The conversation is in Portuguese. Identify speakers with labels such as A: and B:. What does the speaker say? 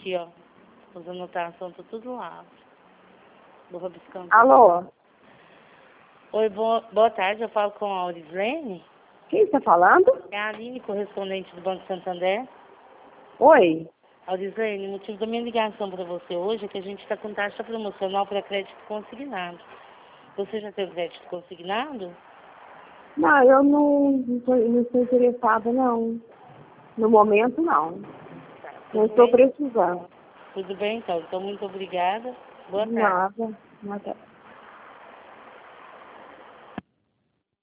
A: aqui, ó. As anotações, tá tudo lá. Vou rabiscando.
B: Alô?
A: Oi, boa tarde, eu falo com a Aurislene.
B: Quem está falando?
A: É a Aline, correspondente do Banco Santander.
B: Oi.
A: Aurislene, o motivo da minha ligação para você hoje é que a gente está com taxa promocional para crédito consignado. Você já teve crédito consignado?
B: Não, eu não estou interessada, não. No momento, não. Não estou precisando.
A: Tudo bem, então. Então, muito obrigada. Boa tarde.
B: Nada. Nada.